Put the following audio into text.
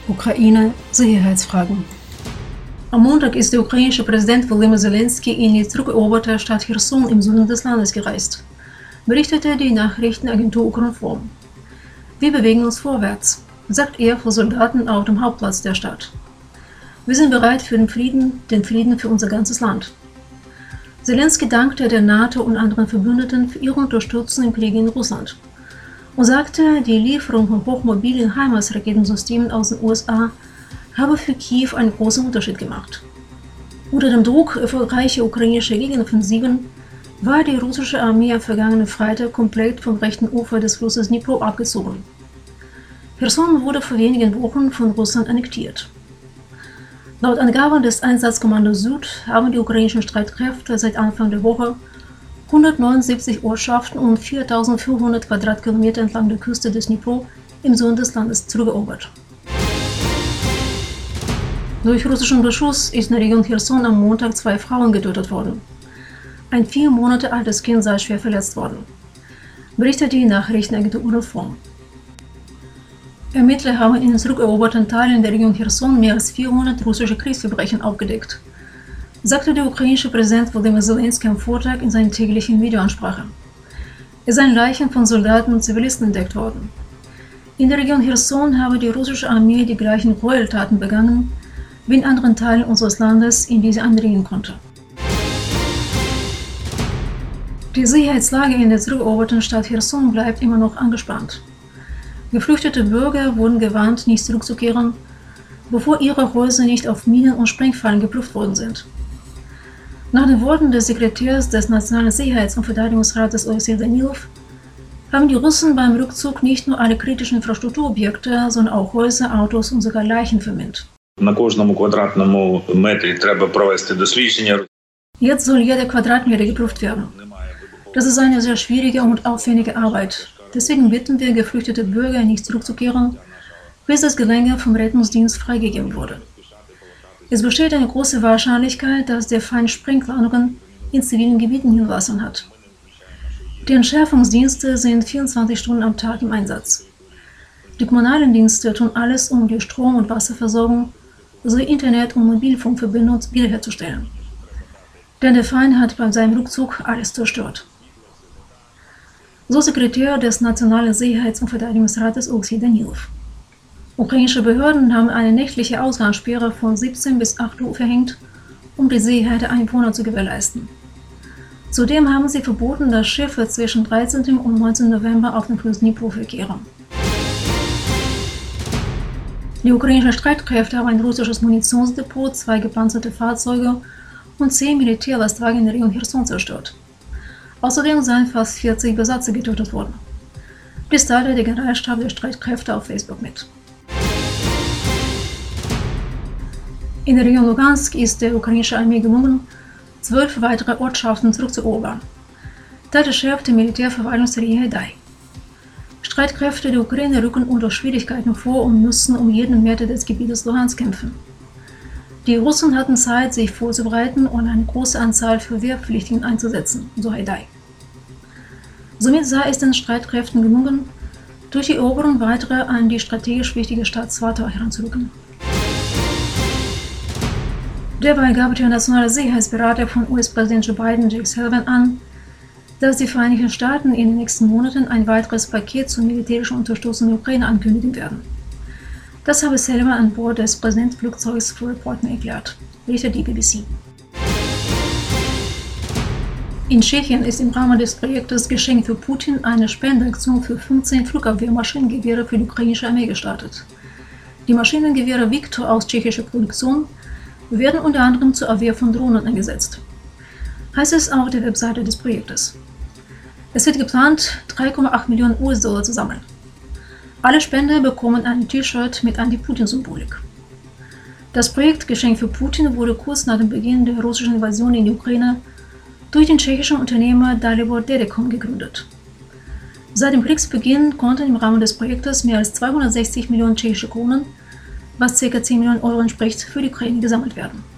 Ukraine Sicherheitsfragen. Am Montag ist der ukrainische Präsident Volodymyr Zelensky in die zurückeroberte Stadt Cherson im Süden des Landes gereist, berichtete die Nachrichtenagentur Ukrinform. Wir bewegen uns vorwärts, sagt er vor Soldaten auf dem Hauptplatz der Stadt. Wir sind bereit für den Frieden für unser ganzes Land. Zelensky dankte der NATO und anderen Verbündeten für ihre Unterstützung im Krieg in Russland und sagte, die Lieferung von hochmobilen HIMARS-Raketensystemen aus den USA habe für Kiew einen großen Unterschied gemacht. Unter dem Druck erfolgreicher ukrainischer Gegenoffensiven war die russische Armee am vergangenen Freitag komplett vom rechten Ufer des Flusses Dnipro abgezogen. Cherson wurde vor wenigen Wochen von Russland annektiert. Laut Angaben des Einsatzkommandos Süd haben die ukrainischen Streitkräfte seit Anfang der Woche 179 Ortschaften und 4.500 Quadratkilometer entlang der Küste des Dnipro im Süden des Landes zurückerobert. Durch russischen Beschuss ist in der Region Cherson am Montag 2 Frauen getötet worden. Ein 4 Monate altes Kind sei schwer verletzt worden, berichtet die Nachrichtenagentur Ukrinform. Ermittler haben in den zurückeroberten Teilen der Region Cherson mehr als 400 russische Kriegsverbrechen aufgedeckt, sagte der ukrainische Präsident Volodymyr Zelensky am Vortag in seiner täglichen Videoansprache. Es seien Leichen von Soldaten und Zivilisten entdeckt worden. In der Region Cherson habe die russische Armee die gleichen Gräueltaten begangen, wie in anderen Teilen unseres Landes, in die sie eindringen konnte. Die Sicherheitslage in der zurückeroberten Stadt Cherson bleibt immer noch angespannt. Geflüchtete Bürger wurden gewarnt, nicht zurückzukehren, bevor ihre Häuser nicht auf Minen und Sprengfallen geprüft worden sind. Nach den Worten des Sekretärs des Nationalen Sicherheits- und Verteidigungsrates Oleksiy Danilov haben die Russen beim Rückzug nicht nur alle kritischen Infrastrukturobjekte, sondern auch Häuser, Autos und sogar Leichen vermint. На кожному квадратному метрі треба провести дослідження. Jetzt soll jeder Quadratmeter geprüft werden. Das ist eine sehr schwierige und aufwendige Arbeit. Deswegen bitten wir geflüchtete Bürger, nicht zurückzukehren, bis das Gelände vom Rettungsdienst freigegeben wurde. Es besteht eine große Wahrscheinlichkeit, dass der Feind Sprengladungen in zivilen Gebieten hinterlassen hat. Die Entschärfungsdienste sind 24 Stunden am Tag im Einsatz. Die kommunalen Dienste tun alles, um die Strom- und Wasserversorgung sowie Internet- und Mobilfunkverbindung wiederherzustellen. Denn der Feind hat bei seinem Rückzug alles zerstört. So Sekretär des Nationalen Sicherheits- und Verteidigungsrates Oleksiy Danilov. Ukrainische Behörden haben eine nächtliche Ausgangssperre von 17 bis 8 Uhr verhängt, um die Sicherheit der Einwohner zu gewährleisten. Zudem haben sie verboten, dass Schiffe zwischen 13. und 19. November auf dem Fluss Dnipro verkehren. Die ukrainischen Streitkräfte haben ein russisches Munitionsdepot, 2 gepanzerte Fahrzeuge und 10 Militärlastwagen in der Region Cherson zerstört. Außerdem seien fast 40 Besatzer getötet worden. Dies teilte der Generalstab der Streitkräfte auf Facebook mit. In der Region Lugansk ist der ukrainischen Armee gelungen, 12 weitere Ortschaften zurückzuerobern, teilte Chef der Militärverwaltungsserie Haidai. Streitkräfte der Ukraine rücken unter Schwierigkeiten vor und müssen um jeden Meter des Gebietes Luhansk kämpfen. Die Russen hatten Zeit, sich vorzubereiten und eine große Anzahl für Wehrpflichtigen einzusetzen, so Haidai. Somit sei es den Streitkräften gelungen, durch die Eroberung weiter an die strategisch wichtige Stadt Swatow heranzurücken. Dabei gab der nationale Sicherheitsberater von US-Präsident Joe Biden, Jake Sullivan, an, dass die Vereinigten Staaten in den nächsten Monaten ein weiteres Paket zur militärischen Unterstützung der Ukraine ankündigen werden. Das habe Sullivan an Bord des Präsidentenflugzeugs für Reportern erklärt, berichtet die BBC. In Tschechien ist im Rahmen des Projektes Geschenk für Putin eine Spendenaktion für 15 Flugabwehrmaschinengewehre für die ukrainische Armee gestartet. Die Maschinengewehre Victor aus tschechischer Produktion werden unter anderem zur Abwehr von Drohnen eingesetzt, heißt es auf der Webseite des Projektes. Es wird geplant, 3,8 Millionen US-Dollar zu sammeln. Alle Spender bekommen ein T-Shirt mit Anti-Putin-Symbolik. Das Projekt Geschenk für Putin wurde kurz nach dem Beginn der russischen Invasion in die Ukraine durch den tschechischen Unternehmer Dalibor Telekom gegründet. Seit dem Kriegsbeginn konnten im Rahmen des Projektes mehr als 260 Millionen tschechische Kronen, was ca. 10 Millionen Euro entspricht, für die Ukraine gesammelt werden.